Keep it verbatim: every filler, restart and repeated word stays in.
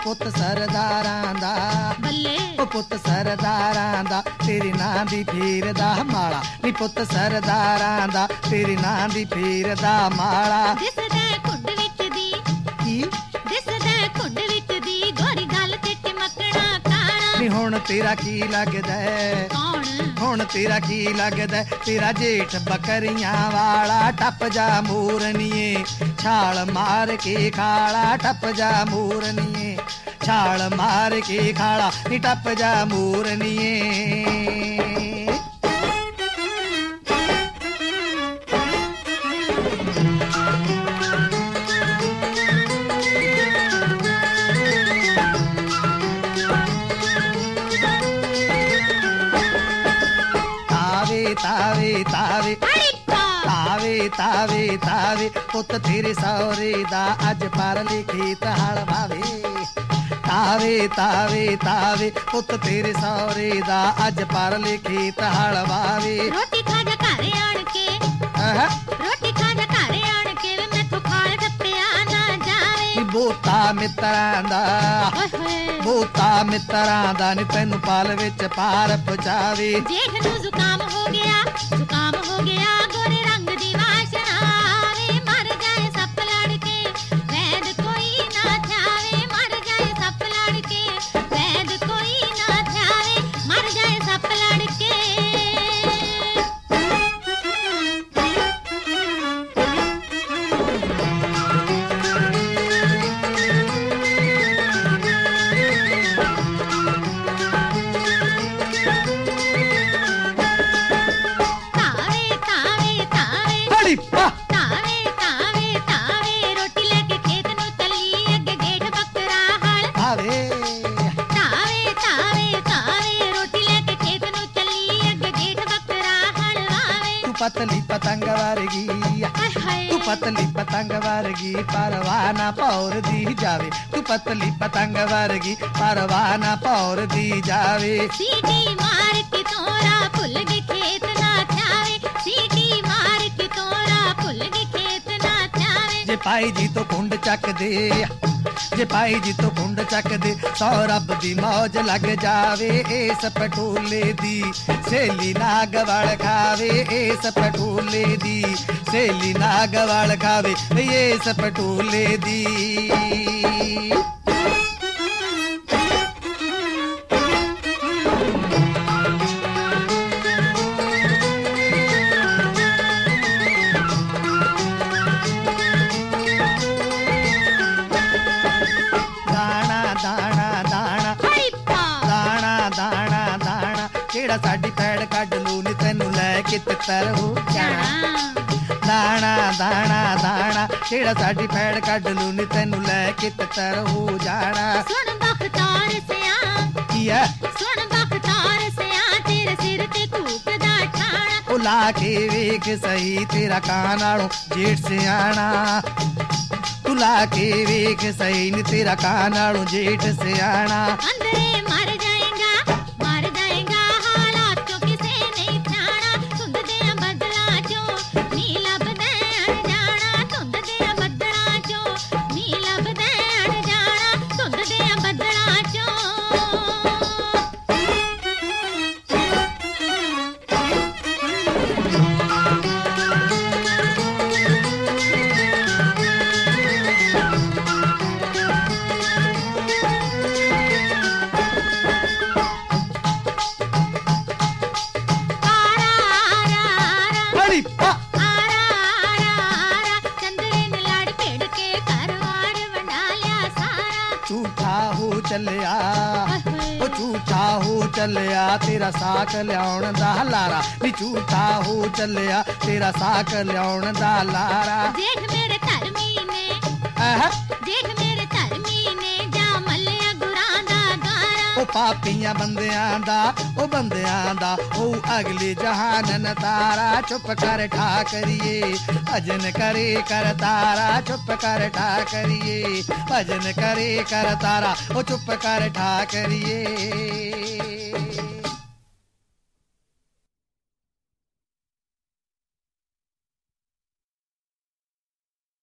ਪੁੱਤ ਸਰਦਾਰਾਂ ਦਾ ਬੱਲੇ ਉਹ ਪੁੱਤ ਸਰਦਾਰਾਂ ਦਾ ਤੇਰੇ ਨਾਂ ਦੀ ਫੇਰਦਾ ਮਾਲਾ ਨੀ ਪੁੱਤ ਸਰਦਾਰਾਂ ਦਾ ਤੇਰੇ ਨਾਂ ਦੀ ਫੇਰਦਾ ਮਾਲਾ ਦਿਸਦਾ ਕੁੰਡ ਵਿੱਚ ਦੀ ਕੀ ਦਿਸਦਾ ਕੁੰਡ ਵਿੱਚ ਦੀ ਗੋਰੀ ਗੱਲ ਤੇ ਚਮਕਣਾ ਕਾਣਾ ਨੀ ਹੁਣ ਤੇਰਾ ਕੀ ਲੱਗਦਾ ਕੌਣ ਹੁਣ ਤੇਰਾ ਕੀ ਲੱਗਦਾ ਤੇਰਾ ਜੇਠ ਬੱਕਰੀਆਂ ਵਾਲਾ ਟੱਪ ਜਾ ਮੂਰਨੀਏ ਛਾਲ ਮਾਰ ਕੇ ਖਾਲਾ ਟੱਪ ਜਾ ਮੂਰਨੀਏ ਛਾਲ ਮਾਰ ਕੇ ਖਾਲਾ ਨੀ ਟੱਪ ਜਾ ਮੂਰਨੀਏ ਤਾਵੇ ਤਾਵੇ ਤਾਵੇ ਤਾਵੇ ਤਾਵੇ ਪੁੱਤ ਤੇਰੇ ਸਹੁਰੇ ਦਾ ਅੱਜ ਪਰ ਲਿਖੀਤ ਹਲ ਵਾਵੇ ਤਾਵੇ ਤਾਵੇ ਤਾਵੇ ਪੁੱਤ ਤੇਰੇ ਸਹੁਰੇ ਦਾ ਅੱਜ ਪਰ ਲਿਖੀਤ ਹਲ ਵਾਵੇ ਰੋਟੀ ਖਾ ਜਾ ਘਰ ਆਣ ਕੇ ਆਹ ਰੋਟੀ ਖਾ ਜਾ ਘਰ ਆਣ ਕੇ ਵੇ ਮੈਥੋਂ ਖਾਲ ਟੱਪਿਆ ਨਾ ਜਾਵੇ ਬੋਤਾ ਮਿੱਤਰਾਂ ਦਾ ਓਏ ਹੋਏ ਬੋਤਾ ਮਿੱਤਰਾਂ ਦਾ ਨੀ ਤੈਨੂੰ ਪਾਲ ਵਿੱਚ ਪਾਰ ਪਹੁੰਚਾਵੇ ਜੇਠ ਨੂੰ ਜ਼ੁਕਾਮ ਹੋ ਗਿਆ ਜ਼ੁਕਾਮ ਹੋ ਗਿਆ ਗੋਰੇ ਰੰਗ ਦੀ ਵਾਸ਼ਨਾ ਵੇ ਮਰ ਜਾਏ ਸੱਪ ਲੜ ਕੇ ਵੈਦ ਕੋਈ ਨਾ ਥਾਵੇ ਮਰ ਜਾਏ ਸੱਪ ਲੜ ਕੇ ਵੈਦ ਕੋਈ ਨਾ ਥਾਵੇ ਮਰ ਜਾਏ ਸੱਪ ਲੜ ਕੇ ਤਾਵੇ ਤਾਵੇ ਤਾਵੇ ਰੋਟੀ ਲੈ ਕੇ ਖੇਤ ਨੂੰ ਚੱਲੀ ਅੱਗੇ ਗੇਠ ਬੱਕਰਾ ਹਲ ਆਵੇ ਤਾਵੇ ਤਾਵੇ ਤਾਵੇ ਰੋਟੀ ਲੈ ਕੇ ਖੇਤ ਨੂੰ ਚੱਲੀ ਅੱਗੇ ਗੇਠ ਬੱਕਰਾ ਹਲ ਵਾਵੇ ਤੂੰ ਪਤਲੀ ਪਤੰਗ ਵਰਗੀ ਹਾਏ ਹਾਏ ਤੂੰ ਪਤਲੀ ਪਤੰਗ ਵਰਗੀ ਪਰਵਾਨਾ ਪੌਰਦੀ ਜਾਵੇ ਤੂੰ ਪਤਲੀ ਪਤੰਗ ਵਰਗੀ ਪਰਵਾਨਾ ਪੌਰਦੀ ਜਾਵੇ ਸੀਟੀ ਮਾਰ ਕੇ ਤੋਰਾ ਭੁੱਲ ਗਈ ਖੇਤ ਨਾ ਥਾਵੇ ਸੀਟੀ ਮਾਰ ਕੇ ਤੋਰਾ ਭੁੱਲ ਗਈ ਖੇਤ ਨਾ ਥਾਵੇ ਜੇ ਪਾਈ ਜੀ ਤੋਂ ਕੁੰਡ ਚੱਕਦੇ ਜੇ ਪਾਈ ਜੀ ਤੋਂ ਕੁੰਡ ਚੱਕਦੇ ਸੌ ਰੱਬ ਦੀ ਮੌਜ ਲੱਗ ਜਾਵੇ ਇਸ ਪਟੋਲੇ ਦੀ ਸੇਲੀ ਨਾਗ ਵਲ ਖਾਵੇ ਇਸ ਪਟੋਲੇ ਦੀ ਸੇਲੀ ਨਾਗ ਵਲ ਖਾਵੇ ਇਸ ਪਟੋਲੇ ਦੀ ਕਿਹੜਾ ਸਾਡੀ ਪੈੜ ਕੱਢ ਲੂ ਨੀ ਤੈਨੂੰ ਲੈ ਕੇ ਤਿੱਤਰ ਹੋ ਜਾਣਾ ਦਾਣਾ ਦਾਣਾ ਦਾਣਾ ਕਿਹੜਾ ਸਾਡੀ ਪੈੜ ਕੱਢ ਲੂ ਨੀ ਤੈਨੂੰ ਲੈ ਕੇ ਤਿੱਤਰ ਹੋ ਜਾਣਾ ਸੁਣ ਬਖਤਾਰ ਸਿਆ ਕੀ ਹੈ ਸੁਣ ਬਖਤਾਰ ਸਿਆ ਤੇਰੇ ਸਿਰ ਤੇ ਕੂਕਦਾ ਠਾਣਾ ਉਹ ਲਾ ਕੇ ਵੇਖ ਸਹੀ ਤੇਰਾ ਕਾਂ ਨਾਲੋਂ ਜੇਠ ਸਿਆਣਾ ਤੂੰ ਲਾ ਕੇ ਵੇਖ ਸਹੀ ਨੀ ਤੇਰਾ ਕਾਂ ਨਾਲੋਂ ਜੇਠ ਸਿਆਣਾ ਅੰਦਰੇ ਮਰ ਜਾਏਗਾ ਮਰ ਜਾਏਗਾ ਹਾਲਾਤ ਚੋਂ ਕਿਸੇ ਨਹੀਂ ਥਾਣਾ ਧੁੰਦ ਦੇ ਬੱਦਲਾਂ ਚੋਂ ਨੀ ਲੱਭਦਾ ਅਣ ਜਾਣਾ ਧੁੰਦ ਦੇ ਬੱਦਲਾਂ ਚੋਂ ਨੀ ਲੱਭਦਾ ਅਣ ਜਾਣਾ ਧੁੰਦ ਦੇ ਬੱਦਲਾਂ ਚੋਂ ਚੱਲਿਆ ਉਹ ਝੂਠਾ ਹੋ ਚੱਲਿਆ ਤੇਰਾ ਸਾਕ ਲਿਆਉਣ ਦਾ ਲਾਰਾ ਨੀ ਝੂਠਾ ਹੋ ਚੱਲਿਆ ਤੇਰਾ ਸਾਕ ਲਿਆਉਣ ਦਾ ਲਾਰਾ ਦੇਖ ਮੇਰੇ ਧਰਮੀ ਨੇ ਆਹ ਦੇਖ ਮੇਰੇ ਧਰਮੀ ਨੇ ਜਾ ਮੱਲਿਆ ਗੁਰਾਂ ਦਾ ਗਾਰਾ ਉਹ ਪਾਪੀਆਂ ਬੰਦਿਆਂ ਦਾ ਉਹ ਬੰਦਿਆਂ ਦਾ ਉਹ ਅਗਲੇ ਜਹਾਨ ਤਾਰਾ ਚੁੱਪ ਕਰ ਠਾ ਕਰੀਏ ਭਜਨ ਕਰੇ ਕਰ ਤਾਰਾ ਚੁੱਪ ਕਰ ਠਾ ਕਰੀਏ ਭਜਨ ਕਰੇ ਕਰ ਤਾਰਾ ਉਹ ਚੁੱਪ ਕਰ ਠਾ ਕਰੀਏ